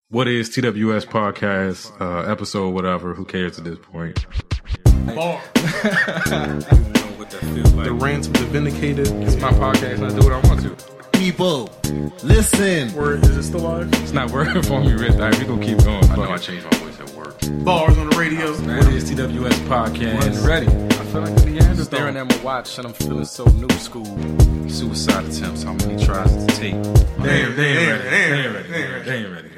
What is TWS podcast, episode, whatever, who cares at this point? Bar. The rants of the vindicated. It's my podcast and I do what I want to. People, listen. Word, is it still live? It's not working for me, Rich. We're going to keep going. I know I changed my voice at work. Bars on the radio. What is TWS podcast? Ready. I feel like the answer's Staring there. at my watch and I'm feeling so new school. Suicide attempts, how many tries to take? They ain't ready.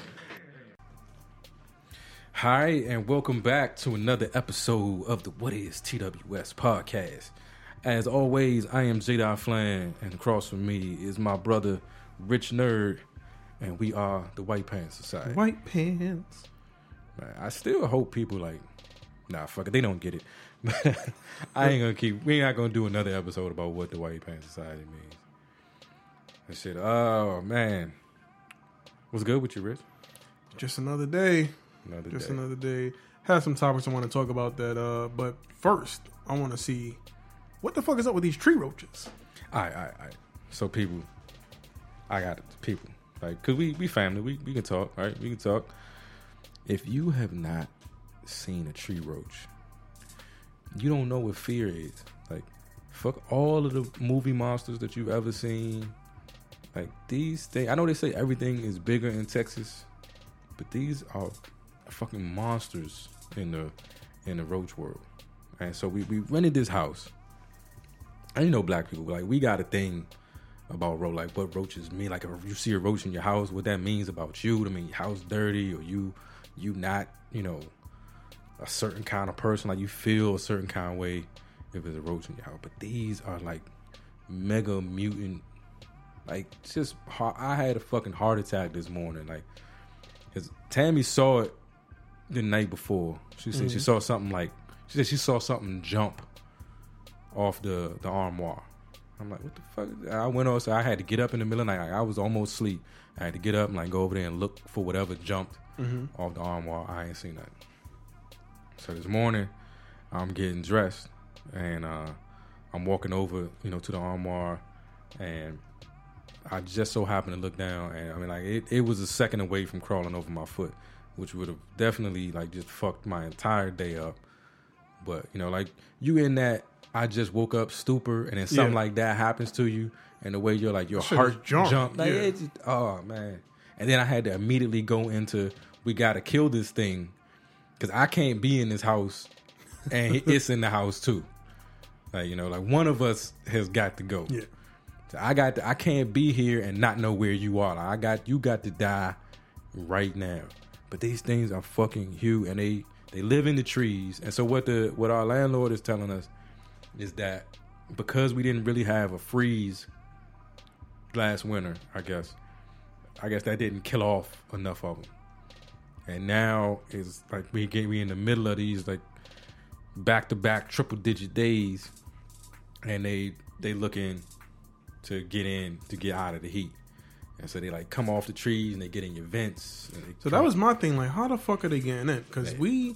Hi, and welcome back to another episode of the What is TWS podcast. As always, I am Jada Flan, and across from me is my brother, Rich Nerd, and we are the White Pants Society. White pants. Man, I still hope people fuck it, they don't get it. We ain't gonna do another episode about what the White Pants Society means. And shit, oh man. What's good with you, Rich? Just another day. Another day. Have some topics I want to talk about that. But first, I want to see what the fuck is up with these tree roaches. All right. So people, I got it. People, like, cause we family, we can talk, right? We can talk. If you have not seen a tree roach, you don't know what fear is. Like, fuck all of the movie monsters that you've ever seen. Like, these things, I know they say everything is bigger in Texas, but these are fucking monsters in the roach world. And so we rented this house. And you know, black people, like, we got a thing about roach, like what roaches mean. Like, if you see a roach in your house, what that means about you. I mean, your house dirty, or you not, a certain kind of person. Like, you feel a certain kind of way if there's a roach in your house. But these are like mega mutant. Like, just I had a fucking heart attack this morning. Like, cause Tammy saw it the night before. She said she saw something she saw something jump off the armoire. I'm like, what the fuck? I went on, so I had to get up in the middle of the night. Like, I was almost asleep. I had to get up and go over there and look for whatever jumped off the armoire. I ain't seen nothing. So this morning, I'm getting dressed and I'm walking over, to the armoire, and I just so happened to look down, and it was a second away from crawling over my foot, which would have definitely just fucked my entire day up. But you in that I just woke up stupor, and then something like that happens to you, and the way your heart jumped, oh man! And then I had to immediately go into, we gotta kill this thing, because I can't be in this house, and it's in the house too. One of us has got to go. Yeah. So I can't be here and not know where you are. You got to die right now. But these things are fucking huge, and they live in the trees. And so what our landlord is telling us is that because we didn't really have a freeze last winter, I guess that didn't kill off enough of them. And now it's like we in the middle of these back-to-back triple-digit days, and they looking to get out of the heat. And so they come off the trees and they get in your vents. So that was my thing. Like, how the fuck are they getting in? Because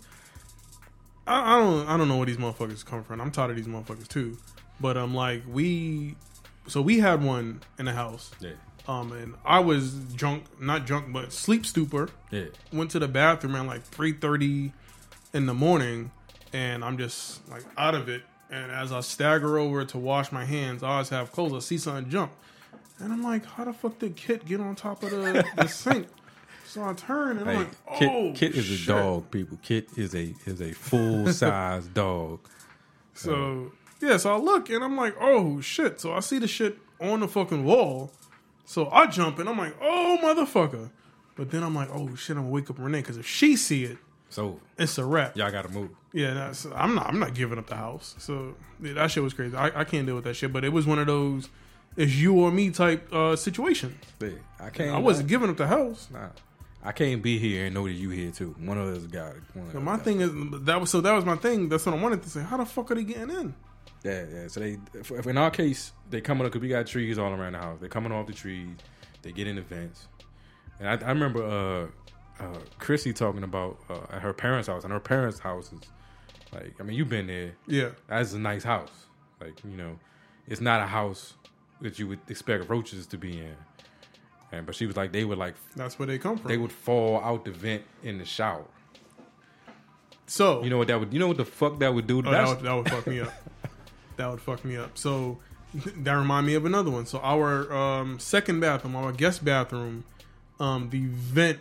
I don't know where these motherfuckers come from. I'm tired of these motherfuckers too. But we had one in the house. Yeah. And I was not drunk, but sleep stupor. Yeah. Went to the bathroom at 3:30 in the morning, and I'm just out of it. And as I stagger over to wash my hands, I always have clothes. I see something jump. And I'm like, how the fuck did Kit get on top of the sink? So I turn and I'm like, oh, Kit is shit. a dog, people. Kit is a full size dog. So I look and I'm like, oh shit. So I see the shit on the fucking wall. So I jump and I'm like, oh motherfucker. But then I'm like, oh shit, I'm gonna wake up Renee, because if she see it, So it's a wrap. y'all gotta move. Yeah, I'm not giving up the house. So that shit was crazy. I can't deal with that shit. But it was one of those it's you or me type situations. Yeah, I wasn't giving up the house. Nah, I can't be here and know that you here too. One of us got it. My thing is that was my thing. That's what I wanted to say. How the fuck are they getting in? Yeah. So if in our case, they coming up because we got trees all around the house. They're coming off the trees. They get in the vents. And I remember Chrissy talking about at her parents' house. And her parents' house is you've been there. Yeah, that's a nice house. It's not a house that you would expect roaches to be in. And but she was like, they would like, That's where they come from. they would fall out the vent in the shower. So You know what that would? You know what the fuck that would do? oh, that would fuck me up. That would fuck me up. So that remind me of another one. So our second bathroom, our guest bathroom, the vent,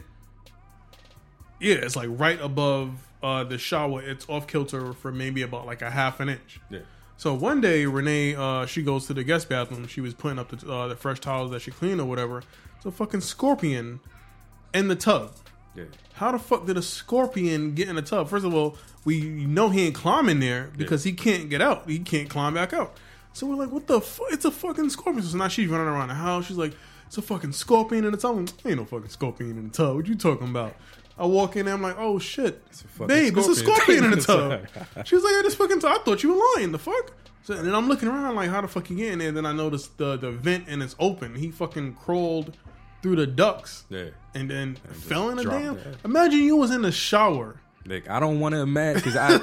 yeah, it's like right above the shower. It's off kilter for maybe about like a half an inch. Yeah. So one day, Renee, she goes to the guest bathroom. She was putting up the fresh towels that she cleaned or whatever. So fucking scorpion in the tub. Yeah. How the fuck did a scorpion get in the tub? First of all, we know he ain't climbing there because he can't get out. He can't climb back out. So we're like, what the fuck? It's a fucking scorpion. So now she's running around the house. She's like, it's a fucking scorpion in the tub. I'm like, ain't no fucking scorpion in the tub. What you talking about? I walk in there. I'm like, oh shit, babe, it's a scorpion in the tub. She was like, yeah, this fucking tub. I thought you were lying. The fuck? So, and then I'm looking around like, how the fuck you get in there? Then I noticed the vent and it's open. He fucking crawled through the ducts. Yeah. And then fell in the dropped damn. it. Imagine you was in the shower. Like, I don't want to imagine because I.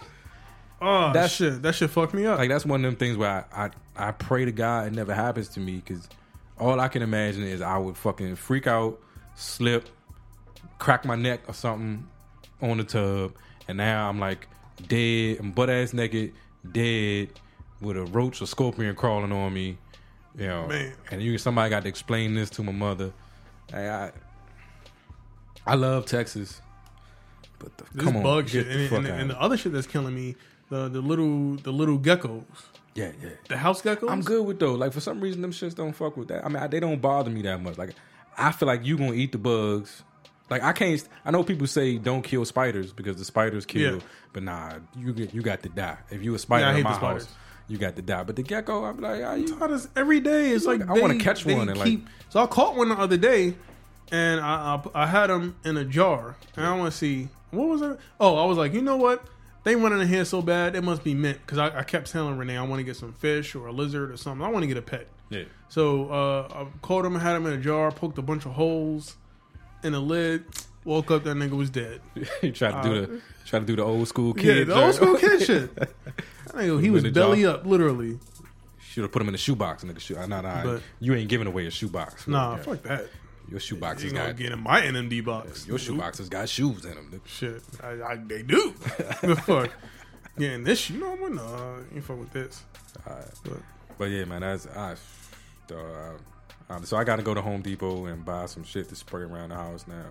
Oh, That that shit fucked me up. Like, that's one of them things where I pray to God it never happens to me because all I can imagine is I would fucking freak out, slip, crack my neck or something on the tub, and now I'm like dead, I'm butt ass naked, dead with a roach or scorpion crawling on me, you know. Man. And somebody got to explain this to my mother. Like, I love Texas, but This come on, bug get shit the fuck out. and the other shit that's killing me, the little geckos, Yeah. the house geckos. I'm good with those. Like, for some reason, them shits don't fuck with that. I mean, they don't bother me that much. Like, I feel like you gonna eat the bugs. Like, I know people say don't kill spiders because the spiders kill, Yeah. but nah, you got to die. If you a spider Yeah, I hate in my the spiders. house, you got to die. But the gecko, I'm like, are you? How does every day? It's like I wanna catch one and, like- So I caught one the other day, and I had them in a jar, and I want to see what was it. Oh, I was like, you know what? They running in here so bad, it must be mint. Because I kept telling Renee, I want to get some fish or a lizard or something. I want to get a pet. Yeah. So I caught him, had him in a jar, poked a bunch of holes in the lid. Woke up, that nigga was dead. You try to do the old school kid. Yeah, the old school kid shit. That nigga, he was in the belly jar. up, literally. Should have put him in a shoebox. Nah. But- You ain't giving away a shoebox. Nah, Yeah. fuck that. Your shoebox You has gonna got get in my NMD box. your shoebox has got shoes in them. Shit, they do. The fuck. Yeah, and this, you know, I'm you fuck with this. But yeah, man, so I got to go to Home Depot and buy some shit to spray around the house now.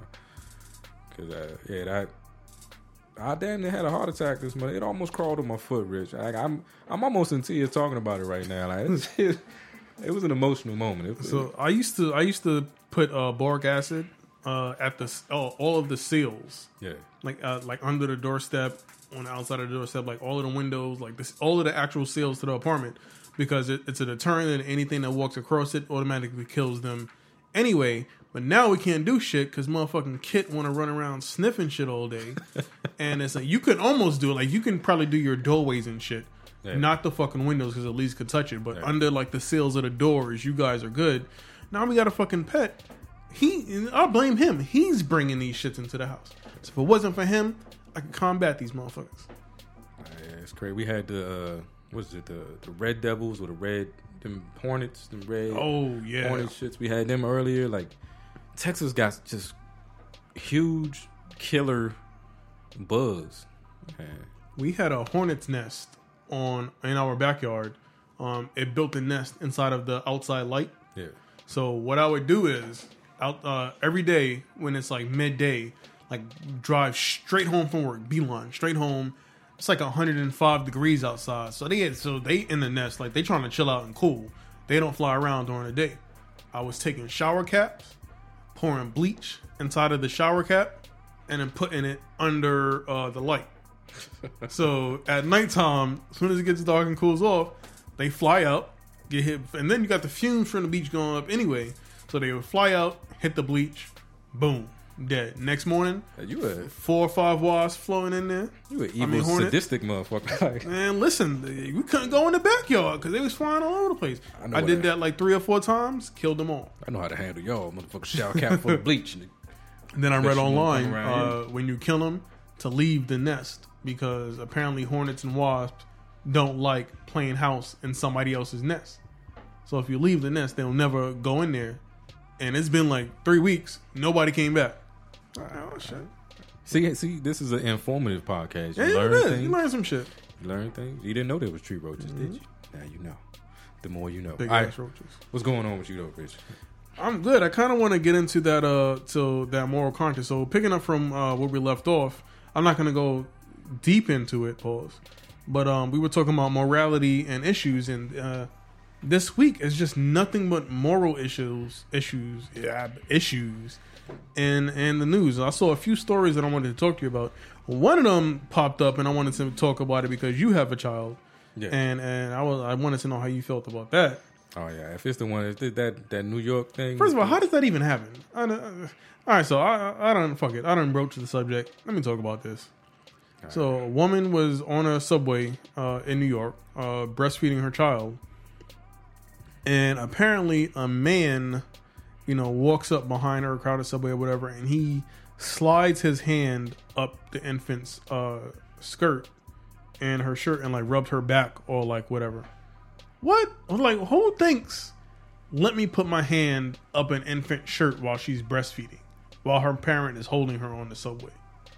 Cause I damn near had a heart attack this month. It almost crawled on my foot, Rich. I'm almost in tears talking about it right now. Like it was an emotional moment. So I used to put boric acid at all of the seals, yeah, like under the doorstep, on the outside of the doorstep, like all of the windows, like this, all of the actual seals to the apartment, because it's a deterrent, and anything that walks across it automatically kills them anyway. But now we can't do shit because motherfucking Kit want to run around sniffing shit all day, and it's like you could almost do it. Like you can probably do your doorways and shit, not the fucking windows because at least could touch it. But under like the seals of the doors, you guys are good. Now we got a fucking pet. I blame him. He's bringing these shits into the house. So if it wasn't for him, I could combat these motherfuckers. Yeah, it's crazy. We had the the Red Devils or them Hornets, the red Hornet shits. We had them earlier. Like Texas got just huge killer bugs. Man. We had a hornet's nest in our backyard. It built a nest inside of the outside light. Yeah. So what I would do is every day when it's like midday, like drive straight home from work, beeline straight home. It's like 105 degrees outside. So they in the nest, like they trying to chill out and cool. They don't fly around during the day. I was taking shower caps, pouring bleach inside of the shower cap, and then putting it under the light. So at nighttime, as soon as it gets dark and cools off, they fly out, get hit, and then you got the fumes from the beach going up anyway. So they would fly out, hit the bleach, boom, dead. Next morning, You a 4 or 5 wasps floating in there. evil, hornet. sadistic motherfucker. Man, listen, we couldn't go in the backyard because they was flying all over the place. I did that like 3 or 4 times, killed them all. I know how to handle y'all, motherfucker. Shower cap full of bleach. And then I read you won't online come around when you kill them to leave the nest because apparently hornets and wasps don't like playing house in somebody else's nest. So if you leave the nest, they'll never go in there and it's been like 3 weeks. Nobody came back. Oh shit! See, this is an informative podcast. You Yeah, learn it is. things. You learn some shit. You learn things. You didn't know there was tree roaches, did you? Now you know. The more you know. Big All right, ass roaches. what's going on with you though, Rich? I'm good. I kind of want to get into that to that moral conscience. So picking up from where we left off, I'm not going to go deep into it, pause. But we were talking about morality and issues, and this week is just nothing but moral issues in the news. I saw a few stories that I wanted to talk to you about. One of them popped up, and I wanted to talk about it because you have a child, Yeah. and I wanted to know how you felt about that. Oh yeah, if it's the one that New York thing. First of all, how does that even happen? All right, so I don't fuck it. I don't broach the subject. Let me talk about this. So a woman was on a subway in New York, breastfeeding her child, and apparently a man, walks up behind her, crowded subway or whatever, and he slides his hand up the infant's skirt and her shirt and like rubbed her back or like whatever. What? Like, who thinks, let me put my hand up an infant shirt while she's breastfeeding, while her parent is holding her on the subway?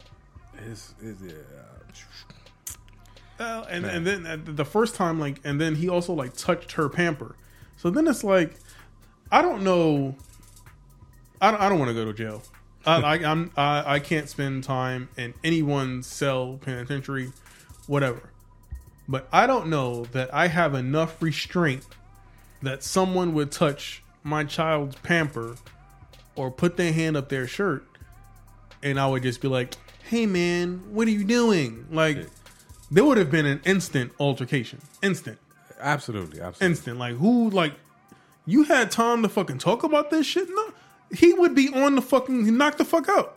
And then the first time, like, and then he also like touched her pamper. So then it's like, I don't know. I don't want to go to jail. I can't spend time in anyone's cell, penitentiary, whatever. But I don't know that I have enough restraint that someone would touch my child's pamper or put their hand up their shirt, and I would just be like, "Hey, man, what are you doing?" Like, there would have been an instant altercation. Instant. Absolutely. Instant. Like, who, like, you had time to fucking talk about this shit? No. He would be on the fucking, knock the fuck out.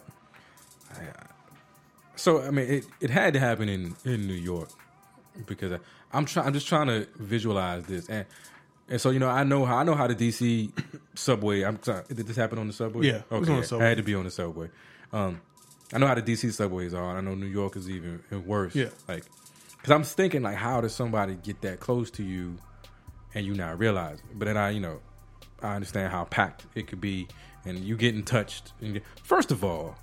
So, I mean, it had to happen in New York because I'm just trying to visualize this. And so, I know how the DC subway, I'm sorry, did this happen on the subway? Yeah, it was on the subway. It had to be on the subway. I know how the DC subways are. I know New York is even worse. Yeah. Like, because I'm thinking, like, how does somebody get that close to you and you not realize it? But then I understand how packed it could be and you getting touched. First of all,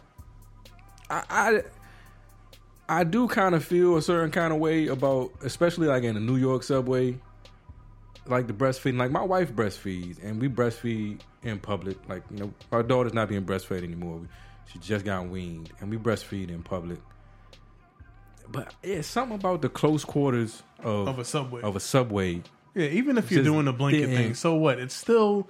I do kind of feel a certain kind of way about, especially like in the New York subway, like the breastfeeding. Like, my wife breastfeeds, and we breastfeed in public. Like, our daughter's not being breastfed anymore. She just got weaned, and we breastfeed in public. But yeah, something about the close quarters of a subway. Yeah, even if you're Just doing the blanket didn't- thing, so what? It's still.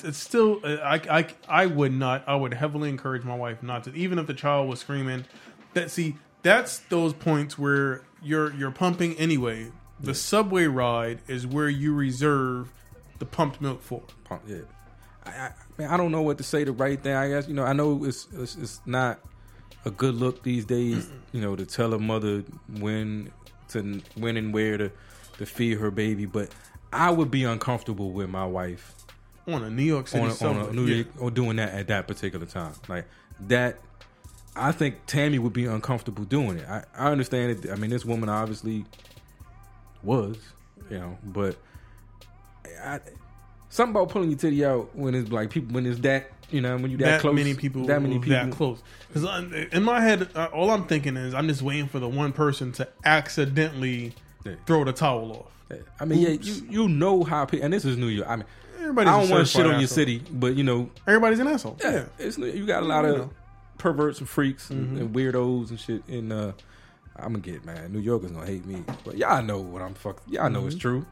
I would not. I would heavily encourage my wife not to. Even if the child was screaming, that's those points where you're pumping anyway. The subway ride is where you reserve the pumped milk for. Yeah, I don't know what to say the right thing. I guess I know it's not a good look these days. To tell a mother when and where to feed her baby, but I would be uncomfortable with my wife on a New York City subway, or doing that at that particular time. Like that, I think Tammy would be uncomfortable doing it. I understand it. I mean, this woman obviously was, but something about pulling your titty out when it's like people, when it's that, when you that close, many people that close. Because in my head, all I'm thinking is I'm just waiting for the one person to accidentally throw the towel off. I mean, you know how people, and this is New York. I mean, Everybody's I don't want to shit on asshole. your city, but Everybody's an asshole. Yeah. you got a lot of perverts and freaks and weirdos and shit. And I'm gonna get man. New Yorkers gonna hate me, but y'all know what I'm fucking. Y'all know it's true.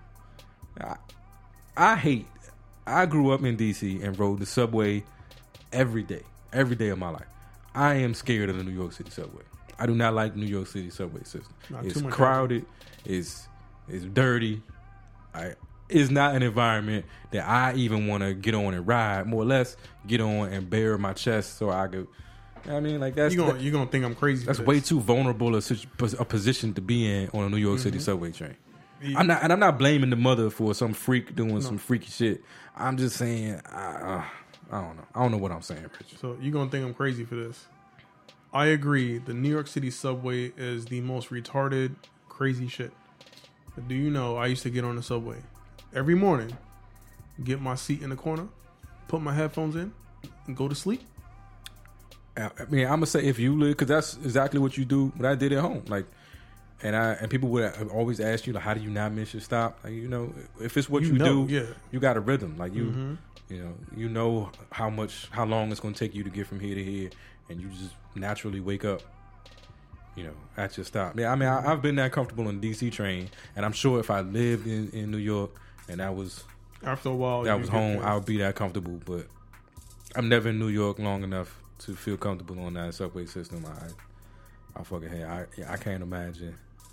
I grew up in DC and rode the subway every day of my life. I am scared of the New York City subway. I do not like New York City subway system. It's crowded. It's dirty. It's not an environment that I even want to get on and ride. More or less, get on and bare my chest so I could. I mean, like that's you're gonna think I'm crazy. That's way too vulnerable a position to be in on a New York City subway train. Yeah. I'm not blaming the mother for some freak doing some freaky shit. I'm just saying I don't know. I don't know what I'm saying, Rich. So you're gonna think I'm crazy for this. I agree. The New York City subway is the most retarded, crazy shit. Do you know I used to get on the subway every morning, get my seat in the corner, put my headphones in, and go to sleep. I mean, I'm gonna say if you live, because that's exactly what you do. What I did at home, like, and people would always ask you, like, how do you not miss your stop? Like, if it's what you do, yeah. you got a rhythm. Like you know how long it's gonna take you to get from here to here, and you just naturally wake up. At your stop. Yeah, I mean, I've been that comfortable on the DC train, and I'm sure if I lived in New York and that was after a while, that was home, I would be that comfortable. But I'm never in New York long enough to feel comfortable on that subway system. I fucking hate. I can't imagine.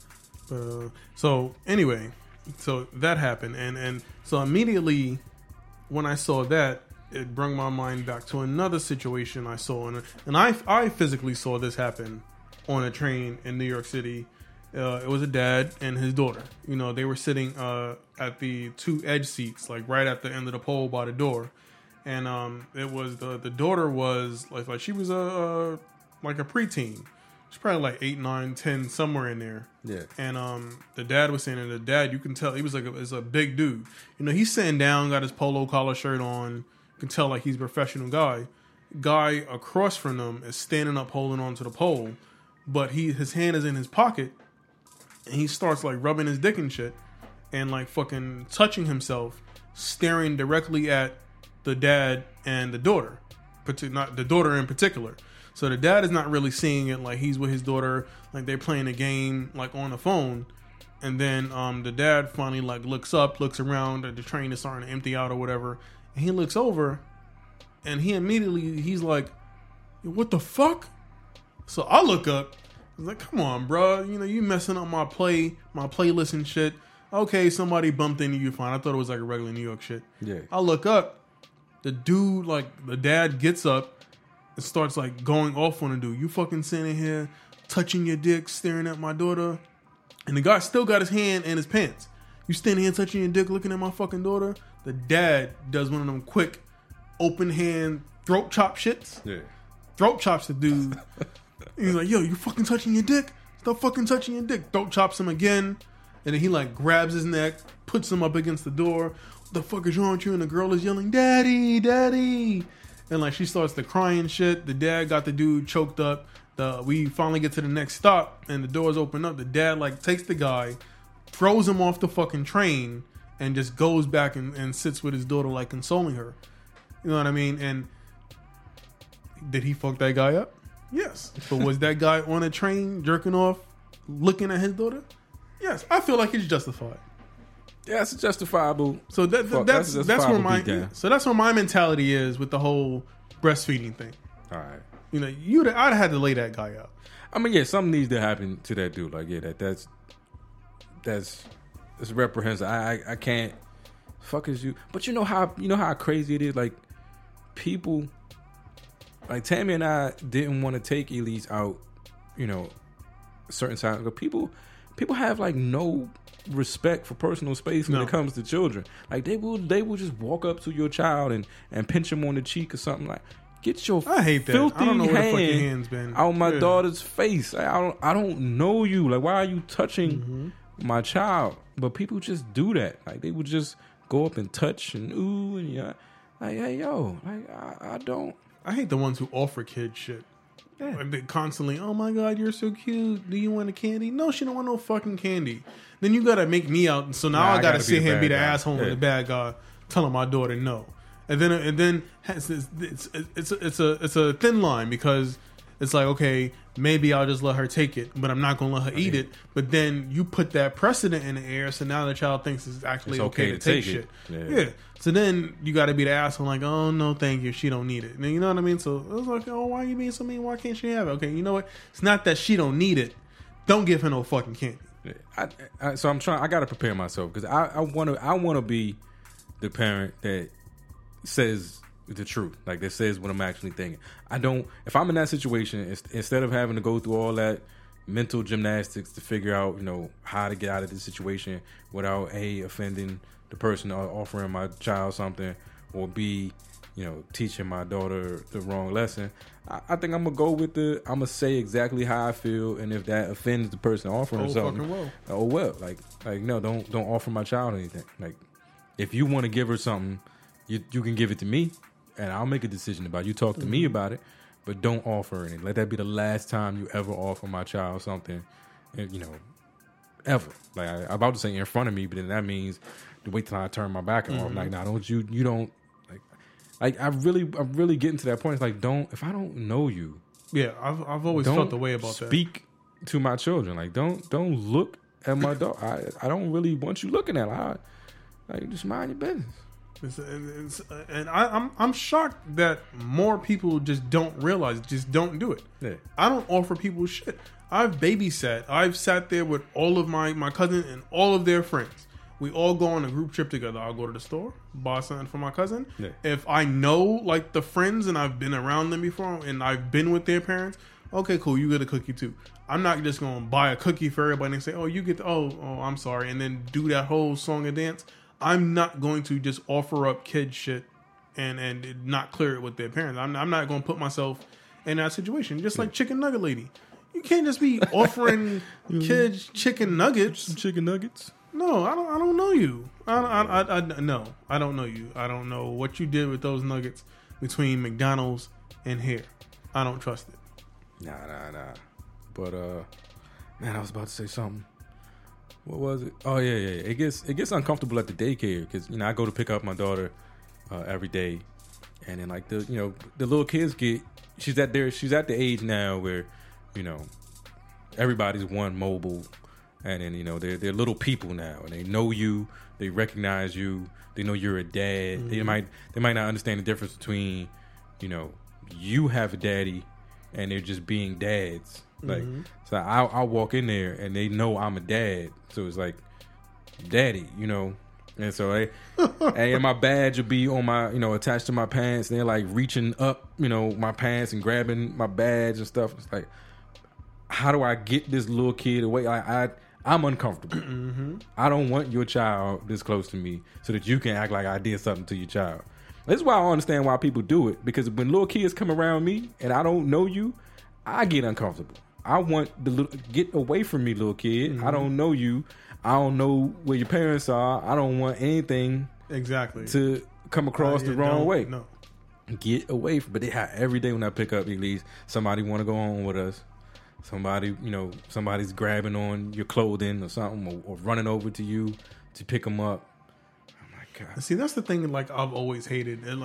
So anyway, so that happened, and so immediately when I saw that, it brought my mind back to another situation I saw, and I physically saw this happen on a train in New York City. It was a dad and his daughter. They were sitting at the two edge seats, like right at the end of the pole by the door. And it was the daughter was like she was a preteen. She's probably like 8, 9, 10, somewhere in there. Yeah. And the dad was saying, and the dad, you can tell he was is a big dude. He's sitting down, got his polo collar shirt on. You can tell like he's a professional guy. Guy across from them is standing up, holding on to the pole. But his hand is in his pocket, and he starts like rubbing his dick and shit, and like fucking touching himself, staring directly at the dad and the daughter, not the daughter in particular. So the dad is not really seeing it, like he's with his daughter, like they're playing a game like on the phone, and then the dad finally like looks around, the train is starting to empty out or whatever, and he looks over, and he's like, "What the fuck?" So I look up. I was like, "Come on, bro. You messing up my playlist and shit." Okay, somebody bumped into you. Fine. I thought it was like a regular New York shit. Yeah. I look up. The dude, like the dad, gets up and starts like going off on the dude. "You fucking sitting here, touching your dick, staring at my daughter," and the guy still got his hand in his pants. "You standing here touching your dick, looking at my fucking daughter?" The dad does one of them quick, open hand throat chop shits. Yeah. Throat chops the dude. He's like, "Yo, you fucking touching your dick? Stop fucking touching your dick." Throat chops him again. And then he like grabs his neck, puts him up against the door. "What the fuck is wrong with you?" And the girl is yelling, "Daddy, daddy." And like she starts to cry and shit. The dad got the dude choked up. We finally get to the next stop and the doors open up. The dad like takes the guy, throws him off the fucking train, and just goes back and sits with his daughter like consoling her. You know what I mean? And did he fuck that guy up? Yes. But was that guy on a train jerking off, looking at his daughter? Yes. I feel like it's justified. Yeah, it's justifiable. So that's where my mentality is with the whole breastfeeding thing. All right. I'd have had to lay that guy out. I mean, yeah, something needs to happen to that dude. Like, yeah, that's reprehensible. I can't. Fuck is you? But you know how crazy it is. Like, people. Like Tammy and I didn't want to take Elise out, certain times. But people have like no respect for personal space when it comes to children. Like they will just walk up to your child and pinch him on the cheek or something. Like, get your I hate that. filthy I don't know where the fuck your hand hand's been. out my daughter's face. I don't know you. Like, why are you touching my child? But people just do that. Like they would just go up and touch and ooh and yeah. Like, hey yo, like I don't. I hate the ones who offer kids shit. Yeah. Like they constantly, "Oh my God, you're so cute. Do you want a candy?" No, she don't want no fucking candy. Then you gotta make me out. So now I gotta sit here and be the asshole and the bad guy, telling my daughter no. And then it's a thin line because it's like, okay, maybe I'll just let her take it, but I'm not gonna let her eat it. But then you put that precedent in the air, so now the child thinks it's actually okay to take shit. Yeah. So then you got to be the asshole, like, "Oh no, thank you, she don't need it." And you know what I mean? So it was like, "Oh, why are you being so mean? Why can't she have it?" Okay, you know what? It's not that she don't need it. Don't give her no fucking candy. So I'm trying. I got to prepare myself because I want to be the parent that says the truth, like that says what I'm actually thinking. I don't. If I'm in that situation, instead of having to go through all that mental gymnastics to figure out, how to get out of this situation without A, offending the person or offering my child something, or B, teaching my daughter the wrong lesson. I think I'm gonna go with I'm gonna say exactly how I feel, and if that offends the person offering something, well. Like no, don't offer my child anything. Like, if you want to give her something, you can give it to me, and I'll make a decision about it. You talk to me about it, but don't offer anything. Let that be the last time you ever offer my child something, you know, ever. Like I'm about to say in front of me, but then that means to wait till I turn my back off. Like, nah, don't you don't like I'm really getting to that point. It's like, if I don't know you. Yeah, I've always felt the way about that. Speak to my children. Like, don't look at my dog. I don't really want you looking at her. Like, just mind your business. And I'm shocked that more people just don't realize, just don't do it. Yeah. I don't offer people shit. I've babysat. I've sat there with all of my cousins and all of their friends. We all go on a group trip together. I'll go to the store, buy something for my cousin. Yeah. If I know like the friends and I've been around them before and I've been with their parents, okay, cool, you get a cookie too. I'm not just going to buy a cookie for everybody and say, oh, you get I'm sorry, and then do that whole song and dance. I'm not going to just offer up kid shit and not clear it with their parents. I'm not going to put myself in that situation. Just like Chicken Nugget Lady. You can't just be offering kids chicken nuggets. Chicken nuggets? No, I don't know you. No, I don't know you. I don't know what you did with those nuggets between McDonald's and here. I don't trust it. Nah. But man, I was about to say something. What was it? Oh yeah. It gets uncomfortable at the daycare because I go to pick up my daughter every day, and then like the little kids she's at the age now where everybody's mobile. And then, they're little people now, and they know you, they recognize you, they know you're a dad. Mm-hmm. They might not understand the difference between, you have a daddy, and they're just being dads. Like, so I'll walk in there, and they know I'm a dad. So it's like, daddy, And so and my badge will be on my, attached to my pants. And they're like reaching up, my pants and grabbing my badge and stuff. It's like, how do I get this little kid away? I'm uncomfortable. Mm-hmm. I don't want your child this close to me so that you can act like I did something to your child. This is why I understand why people do it. Because when little kids come around me and I don't know you, I get uncomfortable. I want get away from me, little kid. Mm-hmm. I don't know you. I don't know where your parents are. I don't want anything to come across the wrong way. No. Get away from. But they have every day when I pick up Elise, somebody want to go on with us. Somebody, somebody's grabbing on your clothing or something, or running over to you to pick them up. Oh my God! See, that's the thing. Like I've always hated, and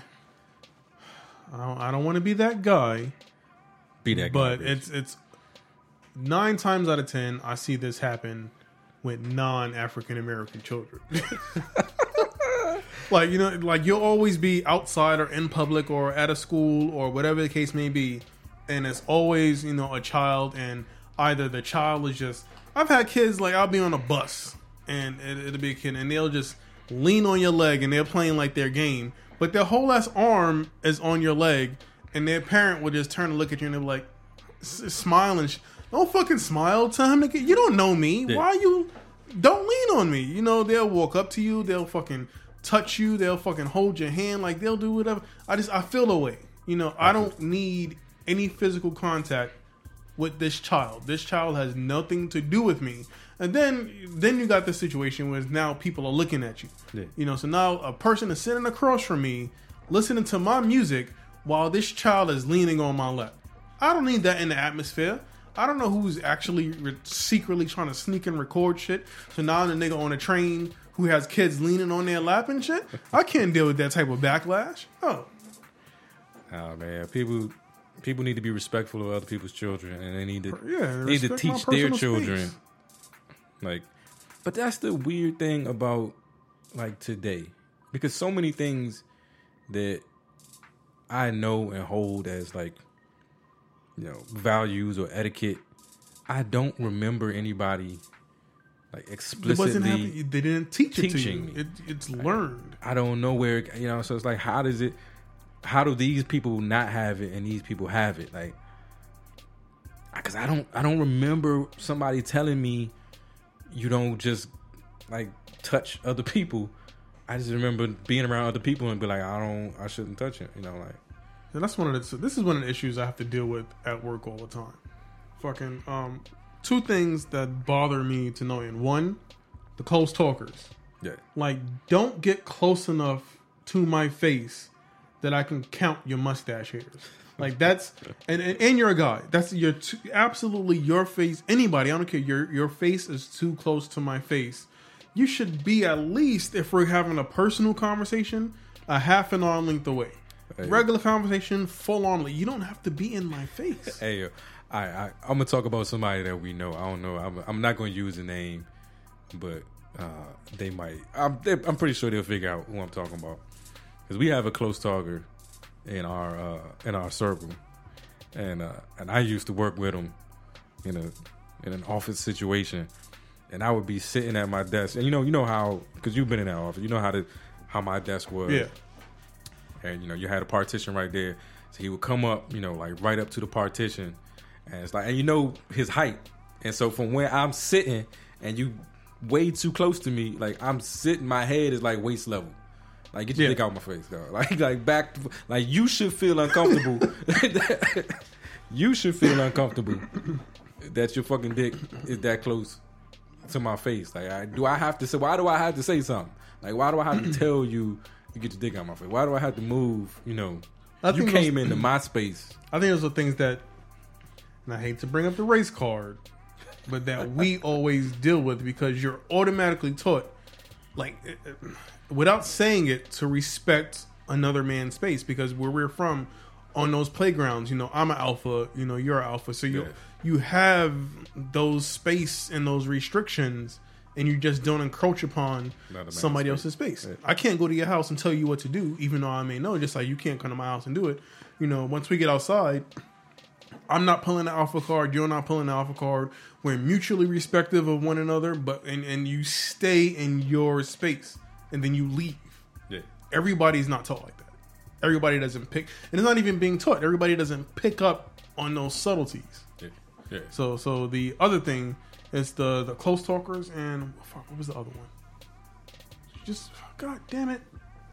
I don't want to be that guy. Be that guy, but it's 9 times out of 10 I see this happen with non-African American children. Like you'll always be outside or in public or at a school or whatever the case may be. And it's always, a child, and either the child is just... I've had kids, like, I'll be on a bus, and it'll be a kid, and they'll just lean on your leg, and they're playing, like, their game. But their whole ass arm is on your leg, and their parent will just turn and look at you, and they're like, smile and... Don't fucking smile. Tell him to you don't know me. Yeah. Why you... Don't lean on me. They'll walk up to you. They'll fucking touch you. They'll fucking hold your hand. Like, they'll do whatever. I feel the way. I don't need... any physical contact with this child. This child has nothing to do with me. And then you got this situation where now people are looking at you. Yeah. So now a person is sitting across from me listening to my music while this child is leaning on my lap. I don't need that in the atmosphere. I don't know who's actually secretly trying to sneak and record shit. So now the nigga on a train who has kids leaning on their lap and shit, I can't deal with that type of backlash. Oh man, People need to be respectful of other people's children, and they need to teach their children. Space. Like, but that's the weird thing about like today, because so many things that I know and hold as like values or etiquette, I don't remember anybody like explicitly. They didn't teach it to you. Me. It's learned. I don't know where So it's like, how do these people not have it and these people have it? Like, because I don't remember somebody telling me you don't just like touch other people. I just remember being around other people and be like, I shouldn't touch it. Like. And that's this is one of the issues I have to deal with at work all the time. Fucking 2 things that bother me to no end. 1, the close talkers. Yeah. Like, don't get close enough to my face that I can count your mustache hairs. Like that's and you're a guy. That's absolutely your face. Anybody, I don't care. Your face is too close to my face. You should be at least, if we're having a personal conversation, a half an arm length away. Hey. Regular conversation, full arm length. You don't have to be in my face. Hey, I'm gonna talk about somebody that we know. I don't know. I'm not gonna use a name, but they might. I'm pretty sure they'll figure out who I'm talking about because we have a close talker in our circle, and I used to work with him in an office situation, and I would be sitting at my desk, and you know how, because you've been in that office, you know how my desk was, yeah, and you had a partition right there, so he would come up, like right up to the partition, and it's like, and his height, and so from where I'm sitting, and you way too close to me, like I'm sitting, my head is like waist level. Like, get your dick out my face, dog. Like back, like you should feel uncomfortable. You should feel uncomfortable that your fucking dick is that close to my face. Like, why do I have to say something? Like, why do I have to tell you get your dick out my face? Why do I have to move? You came into my space. I think those are things that, and I hate to bring up the race card, but that we always deal with because you're automatically taught, like, without saying it, to respect another man's space, because where we're from on those playgrounds, I'm an alpha, you're an alpha, so you have those space and those restrictions, and you just don't encroach upon somebody else's space. Yeah. I can't go to your house and tell you what to do, even though I may know, just like you can't come to my house and do it. Once we get outside, I'm not pulling the alpha card, you're not pulling the alpha card. We're mutually respectful of one another, but and you stay in your space. And then you leave. Yeah. Everybody's not taught like that. Everybody doesn't pick, and it's not even being taught. Everybody doesn't pick up on those subtleties. Yeah. Yeah. So the other thing is the close talkers, and what was the other one? Just God damn it.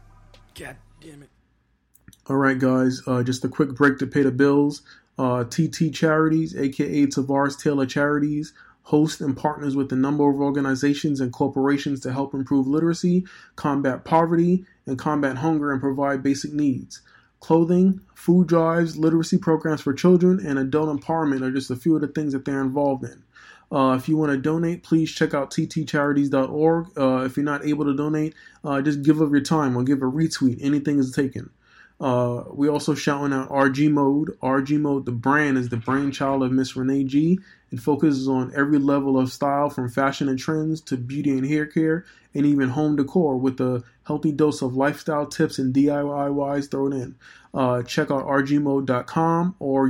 All right, guys. Just a quick break to pay the bills. TT Charities, aka Tavares Taylor Charities, hosts and partners with a number of organizations and corporations to help improve literacy, combat poverty, and combat hunger and provide basic needs. Clothing, food drives, literacy programs for children, and adult empowerment are just a few of the things that they're involved in. If you want to donate, please check out ttcharities.org. If you're not able to donate, just give of your time or give a retweet. Anything is taken. We also shouting out RG Mode. RG Mode, the brand, is the brainchild of Miss Renee G. It focuses on every level of style, from fashion and trends to beauty and hair care, and even home decor, with a healthy dose of lifestyle tips and DIYs thrown in. Check out rgmode.com or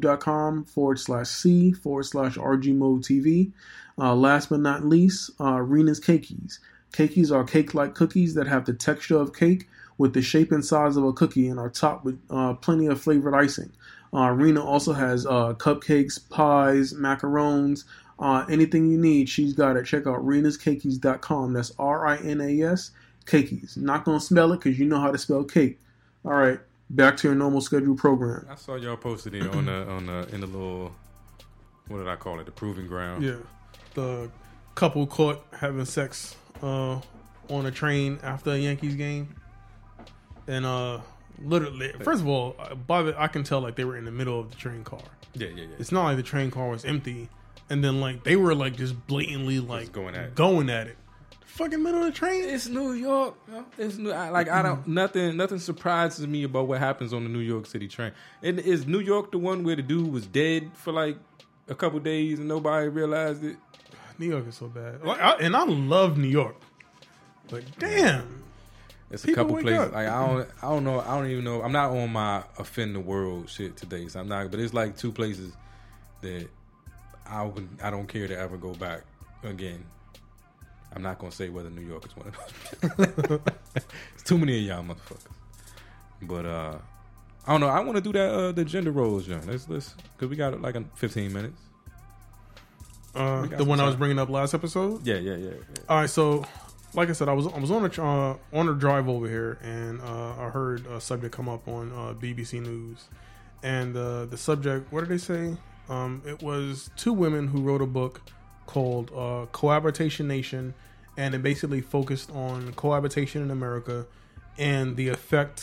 youtube.com/c/rgmodetv. Last but not least, Rena's Cakeys. Cakeys are cake-like cookies that have the texture of cake with the shape and size of a cookie and are topped with plenty of flavored icing. Rena also has cupcakes, pies, macarons, anything you need, she's got it. Check out renascakeys.com. That's RINAS, Cakeys. Not going to spell it because you know how to spell cake. All right, back to your normal scheduled program. I saw y'all posted it in the little, what did I call it, the proving ground. Yeah, the couple caught having sex on a train after a Yankees game. And literally, first of all, I can tell like they were in the middle of the train car. Yeah. It's not like the train car was empty, and then like they were like just blatantly like just going at it. The fucking middle of the train. It's New York. It's I don't nothing surprises me about what happens on the New York City train. And is New York the one where the dude was dead for like a couple days and nobody realized it? New York is so bad, and I love New York, but damn. It's a couple places. Like I don't know. I don't even know. I'm not on my offend the world shit today, so I'm not. But it's like two places that I don't care to ever go back again. I'm not gonna say whether New York is one of those. It's too many of y'all motherfuckers. But I don't know. I want to do that the gender roles, John. Let's because we got like 15 minutes. The one I was bringing up last episode. Yeah. All right, so. Like I said, I was on a drive over here, and I heard a subject come up on BBC News, and the subject, what did they say? It was two women who wrote a book called Cohabitation Nation, and it basically focused on cohabitation in America and the effect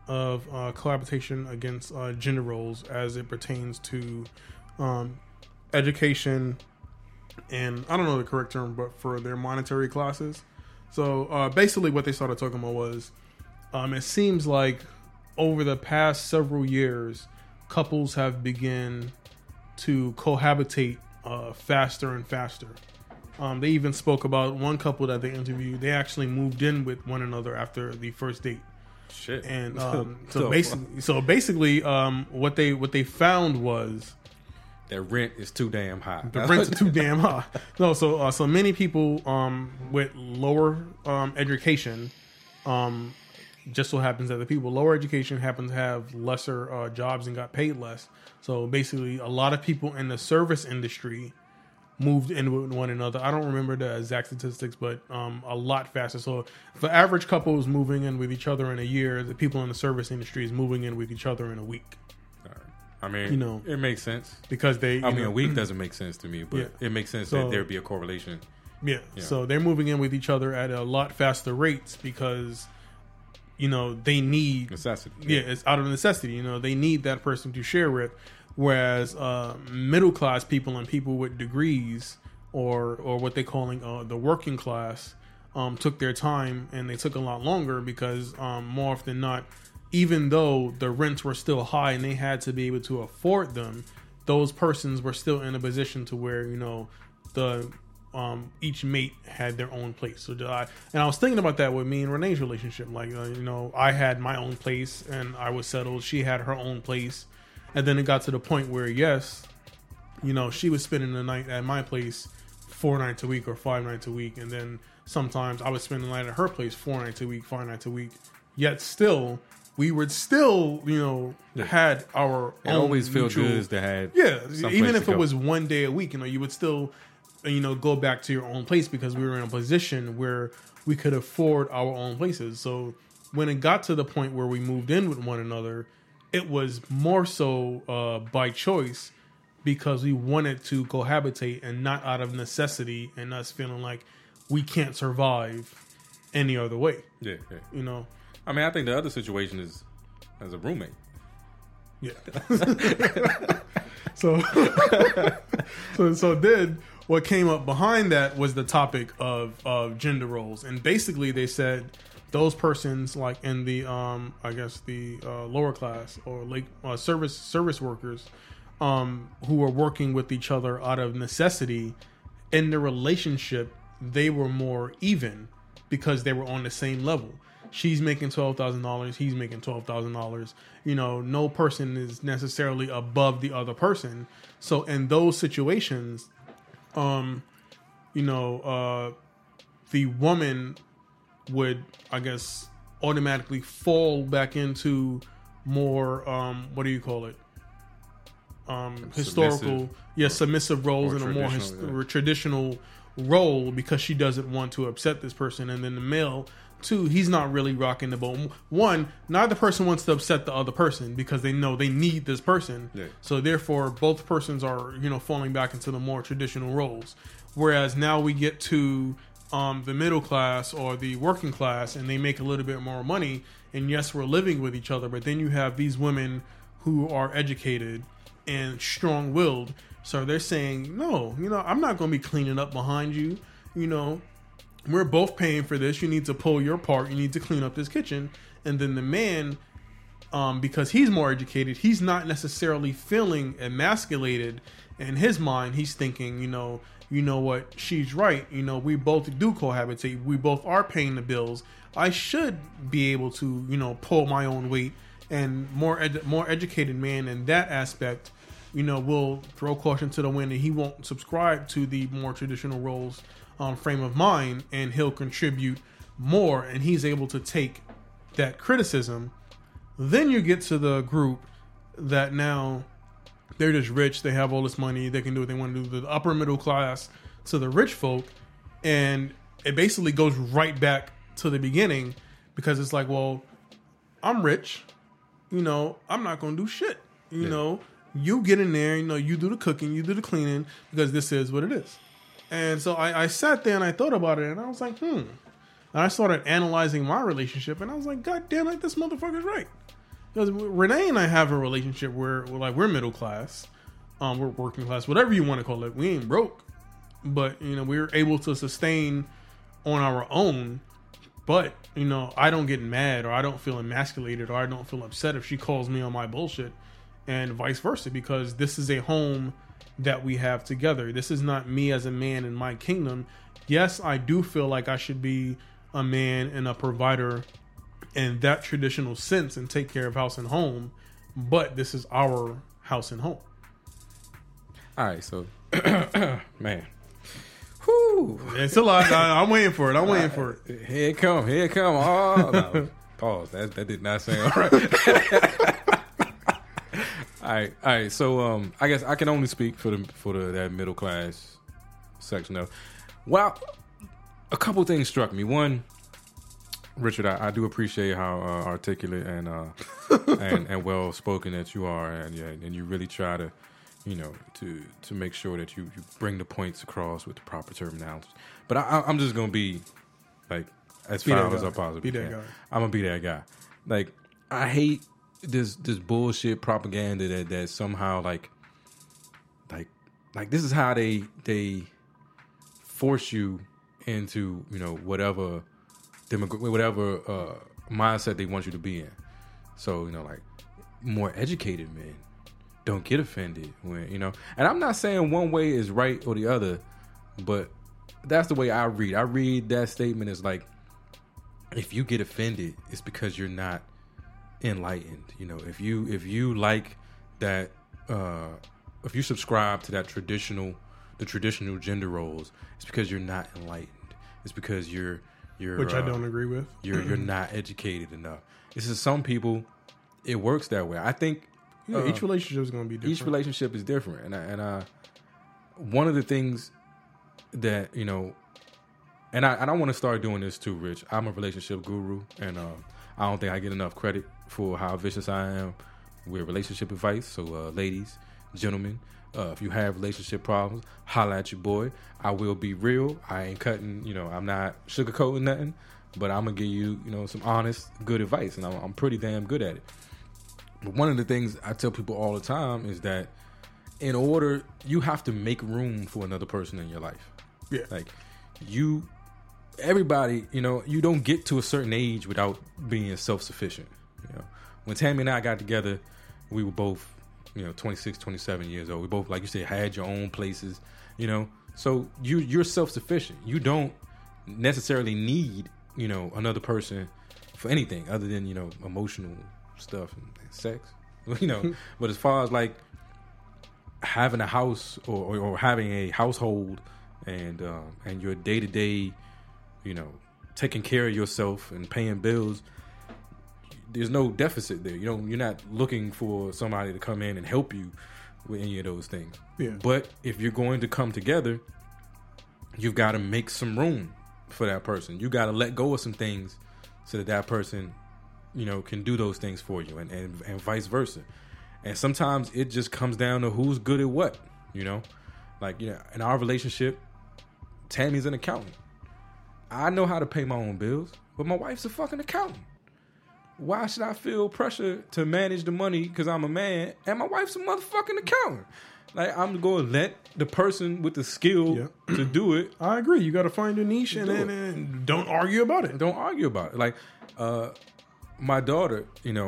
of cohabitation against gender roles as it pertains to education, and I don't know the correct term, but for their monetary classes. So basically what they started talking about was it seems like over the past several years, couples have begun to cohabitate faster and faster. They even spoke about one couple that they interviewed. They actually moved in with one another after the first date. Shit. And so basically, what they found was their rent is too damn high. the rent's too damn high. No, so many people with lower education, just so happens that the people with lower education happen to have lesser jobs and got paid less. So basically, a lot of people in the service industry moved in with one another. I don't remember the exact statistics, but a lot faster. So if an average couple is moving in with each other in a year, the people in the service industry is moving in with each other in a week. I mean, it makes sense. Because a week doesn't make sense to me, but it makes sense that there'd be a correlation. Yeah. So they're moving in with each other at a lot faster rates because, they need... necessity. Yeah, it's out of necessity. They need that person to share with. Whereas middle class people and people with degrees or what they're calling the working class took their time, and they took a lot longer because more often than not, even though the rents were still high and they had to be able to afford them, those persons were still in a position to where the each mate had their own place. So I was thinking about that with me and Renee's relationship. Like I had my own place and I was settled. She had her own place. And then it got to the point where, yes, she was spending the night at my place 4 nights a week or 5 nights a week. And then sometimes I would spend the night at her place 4 nights a week, 5 nights a week. Yet still, we would still, had our it own always feel mutual, good to have. Yeah, some even place if to it go. was one day a week, you would still, go back to your own place because we were in a position where we could afford our own places. So when it got to the point where we moved in with one another, it was more so by choice because we wanted to cohabitate and not out of necessity and us feeling like we can't survive any other way. Yeah. I mean, I think the other situation is as a roommate. Yeah. So then what came up behind that was the topic of gender roles. And basically they said those persons like in the I guess the lower class or like service workers who are working with each other out of necessity, in the relationship they were more even because they were on the same level. She's making $12,000, he's making $12,000. No person is necessarily above the other person. So in those situations, the woman would, I guess, automatically fall back into more, what do you call it? Historical, submissive roles in a more traditional role because she doesn't want to upset this person. And then the male, too, he's not really rocking the boat. One, neither person wants to upset the other person because they know they need this person. Yeah. So therefore, both persons are, falling back into the more traditional roles. Whereas now we get to the middle class or the working class and they make a little bit more money. And yes, we're living with each other. But then you have these women who are educated and strong-willed. So they're saying, no, I'm not going to be cleaning up behind you. We're both paying for this. You need to pull your part. You need to clean up this kitchen. And then the man, because he's more educated, he's not necessarily feeling emasculated. In his mind, he's thinking, you know what, she's right. We both do cohabitate. We both are paying the bills. I should be able to, pull my own weight. And more educated man in that aspect, will throw caution to the wind and he won't subscribe to the more traditional roles frame of mind, and he'll contribute more and he's able to take that criticism. Then you get to the group that now they're just rich, they have all this money, they can do what they want to do, the upper middle class to the rich folk, and it basically goes right back to the beginning because it's like, well, I'm rich, I'm not going to do shit. You get in there, you do the cooking, you do the cleaning because this is what it is. And so I sat there and I thought about it and I was like, And I started analyzing my relationship and I was like, God damn it, this motherfucker's right. Because Renee and I have a relationship where we're middle class, we're working class, whatever you want to call it. We ain't broke, but we're able to sustain on our own. But I don't get mad, or I don't feel emasculated, or I don't feel upset if she calls me on my bullshit, and vice versa, because this is a home that we have together. This is not me as a man in my kingdom. Yes, I do feel like I should be a man and a provider in that traditional sense and take care of house and home, but this is our house and home. All right, so man, whew. It's a lot. I'm waiting for it. I'm waiting for it. Here it come. Oh, no. Pause. That did not sound right. All right. So I guess I can only speak for that middle class section of. Well, a couple things struck me. One, Richard, I do appreciate how articulate and and well spoken that you are, and you really try to, to make sure that you bring the points across with the proper terminology. But I'm just gonna be like as foul as I possibly can. I'm gonna be that guy. Like, I hate this bullshit propaganda that somehow like this is how they force you into whatever mindset they want you to be in. So like more educated men don't get offended when and I'm not saying one way is right or the other, but that's the way I read that statement as like, if you get offended, it's because you're not enlightened. If you like that, if you subscribe to the traditional gender roles, it's because you're not enlightened. It's because you're which I don't agree with. You're not educated enough. This is some people. It works that way. I think each relationship is going to be different. Each relationship is different, and one of the things that and I don't want to start doing this too, Rich. I'm a relationship guru, and I don't think I get enough credit for how vicious I am with relationship advice. So, ladies, gentlemen, if you have relationship problems, holla at your boy. I will be real. I ain't cutting, I'm not sugarcoating nothing, but I'm gonna give you, some honest, good advice, and I'm pretty damn good at it. But one of the things I tell people all the time is that you have to make room for another person in your life. Yeah. Like, everybody, you don't get to a certain age without being self-sufficient. When Tammy and I got together, we were both, 26, 27 years old. We both, like you said, had your own places, So you're self-sufficient. You don't necessarily need, another person for anything other than, emotional stuff and sex, But as far as like having a house or having a household and your day-to-day, taking care of yourself and paying bills, there's no deficit there. You're not looking for somebody to come in and help you with any of those things. Yeah. But if you're going to come together, you've got to make some room for that person. You got to let go of some things so that person, can do those things for you, and vice versa. And sometimes it just comes down to who's good at what, Like, in our relationship, Tammy's an accountant. I know how to pay my own bills, but my wife's a fucking accountant. Why should I feel pressure to manage the money because I'm a man and my wife's a motherfucking accountant? Like, I'm going to let the person with the skill to do it. I agree. You got to find your niche and don't argue about it. Don't argue about it. Like, my daughter,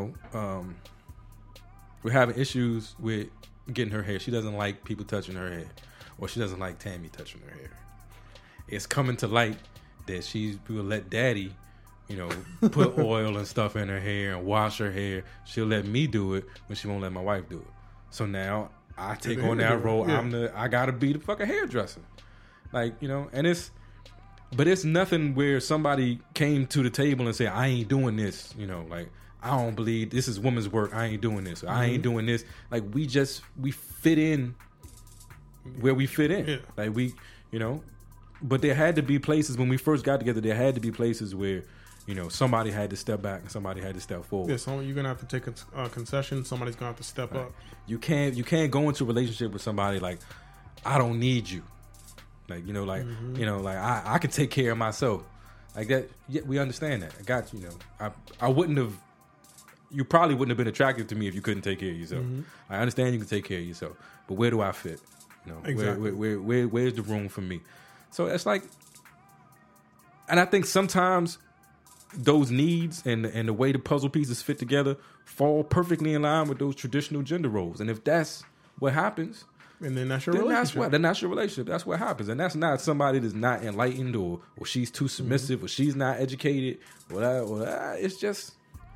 we're having issues with getting her hair. She doesn't like people touching her hair, or she doesn't like Tammy touching her hair. It's coming to light that she will let Daddy, put oil and stuff in her hair and wash her hair. She'll let me do it when she won't let my wife do it. So now I take on that role. Yeah. I gotta be the fucking hairdresser. Like, and it's nothing where somebody came to the table and said, I ain't doing this, like, I don't believe this is woman's work. I ain't doing this. I ain't doing this. Like, we fit in where we fit in. Yeah. Like, but there had to be places when we first got together, there had to be places where, somebody had to step back and somebody had to step forward. Yeah, so you're going to have to take a concession. Somebody's going to have to step up. You can't go into a relationship with somebody like, I don't need you. Like, like I can take care of myself. Like that. Yeah, we understand that. I got you. I wouldn't have you probably wouldn't have been attractive to me if you couldn't take care of yourself. Mm-hmm. I understand you can take care of yourself, but where do I fit? You know, Exactly. where's the room for me? So it's like, and I think sometimes those needs and the way the puzzle pieces fit together fall perfectly in line with those traditional gender roles. And if that's what happens, And then that's your then relationship. that's your relationship. That's what happens. And that's not somebody that's not enlightened or she's too submissive or she's not educated or that. It's just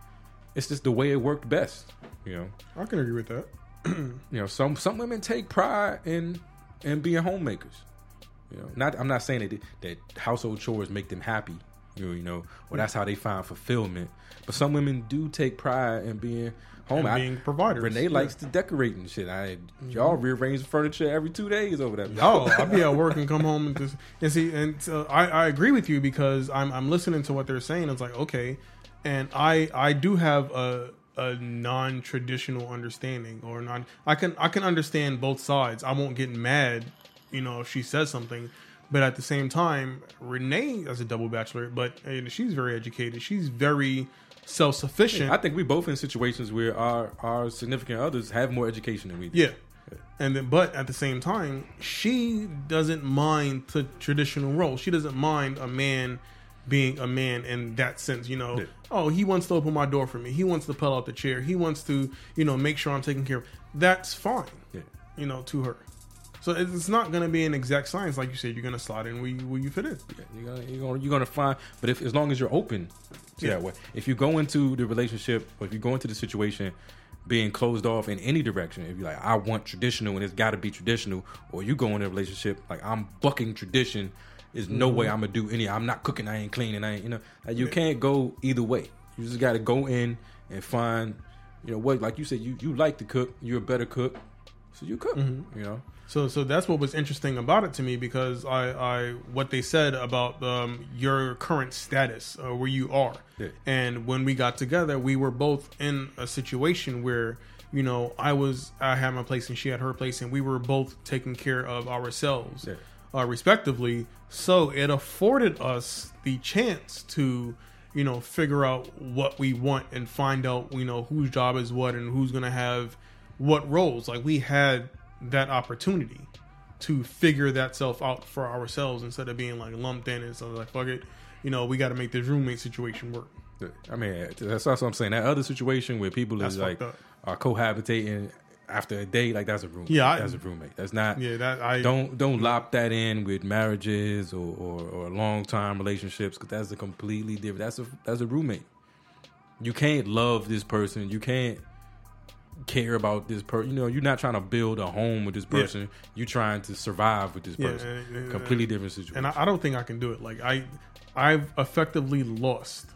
the way it worked best. You know, I can agree with that. you know, some women take pride in being homemakers. You know, I'm not saying that household chores make them happy. You know, or that's how they find fulfillment. But some women do take pride in being home. And being providers. Renee likes to decorate and shit. Y'all rearrange the furniture every 2 days over that. Oh, I'll be at work and come home and see. And so I agree with you because I'm listening to what they're saying. It's like, okay, and I do have a non-traditional understanding or non. I can understand both sides. I won't get mad, you know, if she says something. But at the same time, Renee is a double bachelor, but she's very educated. She's very self-sufficient. I think we both in situations where our significant others have more education than we do. Yeah. And then, but at the same time, she doesn't mind the traditional role. She doesn't mind a man being a man in that sense. You know, oh, he wants to open my door for me. He wants to pull out the chair. He wants to, you know, make sure I'm taken care of. That's fine. Yeah. You know, to her. So it's not going to be an exact science, like you said. You're going to slide in where you fit in. Yeah, you're gonna find, but as long as you're open to that way, if you go into the relationship or if you go into the situation being closed off in any direction, if you're like, I want traditional and it's got to be traditional, or you go in a relationship like I'm bucking tradition, there's no way I'm gonna do any. I'm not cooking, I ain't cleaning, I ain't, you know, like you can't go either way. You just got to go in and find, you know, what, like you said, you like to cook, you're a better cook, so you cook, you know. So that's what was interesting about it to me because I what they said about your current status where you are, and when we got together, we were both in a situation where, you know, I had my place and she had her place, and we were both taking care of ourselves, respectively. So it afforded us the chance to, you know, figure out what we want and find out, you know, whose job is what and who's gonna have what roles. Like we had that opportunity to figure that self out for ourselves instead of being like lumped in and so like, fuck it, you know, we got to make this roommate situation work. I mean, that's also what I'm saying. That other situation where people That's is like fucked up. are cohabitating after a day, like that's a roommate. Yeah, that's a roommate. That's not. Yeah, that I don't lop that in with marriages or long time relationships because that's a completely different. That's a roommate. You can't love this person. You can't care about this person. You know, you're not trying to build a home with this person. You're trying to survive with this person. Completely different situation. And I don't think I can do it. Like I've effectively lost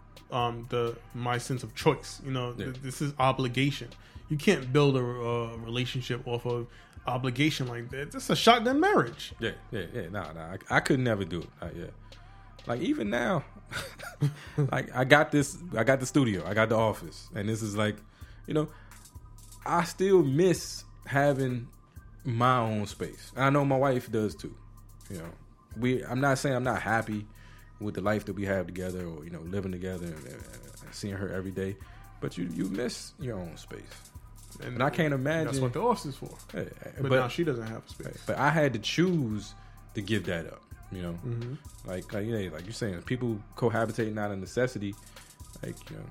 my sense of choice. You know, this is obligation. You can't build a relationship off of obligation like that. It's a shotgun marriage. Yeah. Nah. I could never do it. Like even now, like I got the studio, I got the office, and this is like, you know, I still miss having my own space. And I know my wife does too. You know, I'm not saying I'm not happy with the life that we have together, or you know, living together and seeing her every day, but you miss your own space. And I can't imagine That's what the office is for. But now she doesn't have a space. But I had to choose to give that up. You know, like you're saying, people cohabitating out of necessity. Like, you know,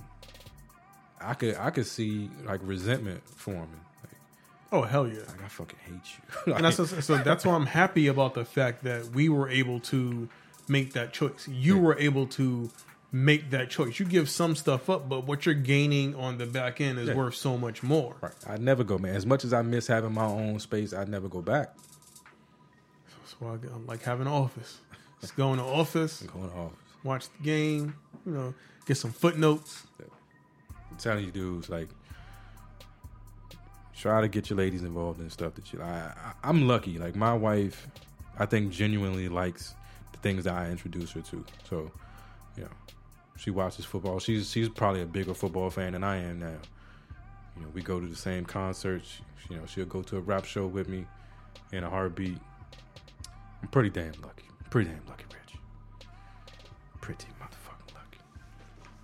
I could see like resentment forming. Like, oh hell yeah! Like, I fucking hate you. Like, and so that's why I'm happy about the fact that we were able to make that choice. You were able to make that choice. You give some stuff up, but what you're gaining on the back end is worth so much more. Right. I'd never go, man. As much as I miss having my own space, I'd never go back. That's why I'm like having an office. Just go in the office. Watch the game. You know, get some footnotes. I'm telling you, dudes, like, try to get your ladies involved in stuff that you. I'm lucky. Like my wife, I think genuinely likes the things that I introduce her to. So, you know, she watches football. She's probably a bigger football fan than I am now. You know, we go to the same concerts. You know, she'll go to a rap show with me in a heartbeat. I'm pretty damn lucky. Rich. Pretty motherfucking lucky.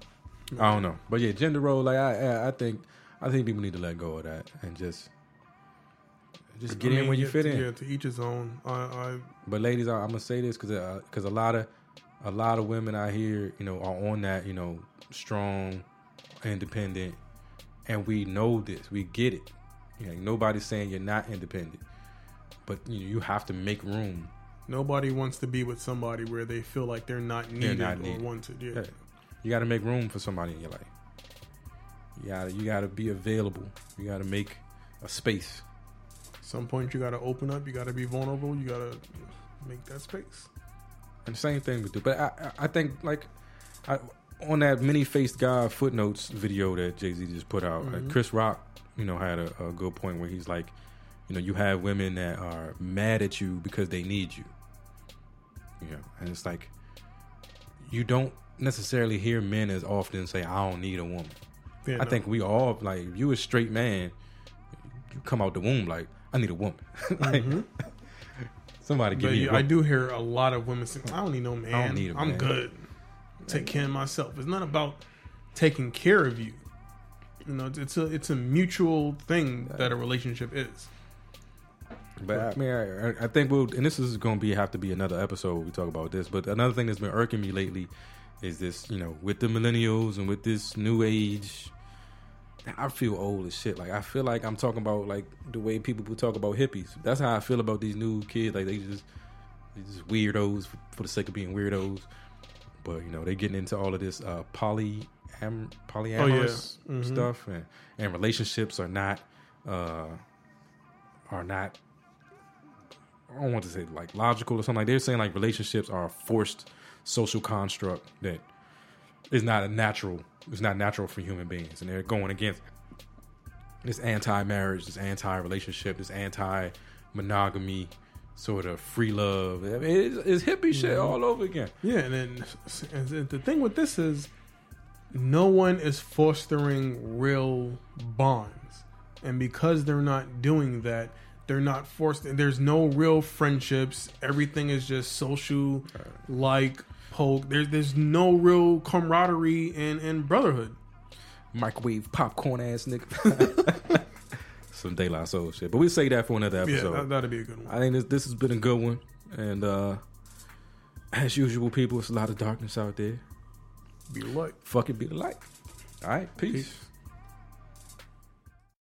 I don't know, but yeah, gender role. Like I think people need to let go of that and just get in where you fit in. Yeah, to each his own. But ladies, I'm gonna say this because a lot of women out here, you know, are on that, you know, strong, independent, and we know this, we get it. You know, nobody's saying you're not independent, but you have to make room. Nobody wants to be with somebody where they feel like they're not needed or wanted. Yeah. You got to make room for somebody in your life. You got to be available. You got to make a space. At some point, you got to open up. You got to be vulnerable. You got to make that space. And the same thing we do. But I think, like, on that many-faced guy footnotes video that Jay-Z just put out, like Chris Rock, you know, had a good point where he's like, you know, you have women that are mad at you because they need you. You know, and it's like, you don't necessarily hear men as often say, I don't need a woman. Yeah, I think we all, like, if you a straight man, you come out the womb like, I need a woman. Like, somebody give me a woman. I do hear a lot of women saying, I don't need no man. I don't need a man. I'm good. Take care of myself. It's not about taking care of you. You know, it's a mutual thing that a relationship is. But I mean, I think and this is going to have to be another episode we talk about this. But another thing that's been irking me lately is this, you know, with the millennials and with this new age, I feel old as shit. Like, I feel like I'm talking about, like, the way people talk about hippies. That's how I feel about these new kids. Like, they just weirdos for the sake of being weirdos. But, you know, they getting into all of this polyamorous stuff, and relationships are not I don't want to say like logical or something. Like, they're saying like relationships are a forced social construct that is not natural. It's not natural for human beings, and they're going against this anti-marriage, this anti-relationship, this anti-monogamy sort of free love. I mean, it's hippie shit all over again. Yeah, and then the thing with this is no one is fostering real bonds, and because they're not doing that, they're not forced. There's no real friendships. Everything is just social, like poke. There's no real camaraderie and brotherhood. Microwave popcorn ass nigga. Some De La Soul shit. But we'll say that for another episode. Yeah, that'd be a good one. I think this has been a good one. And as usual, people, it's a lot of darkness out there. Be the light. Fuck it, be the light. All right, peace.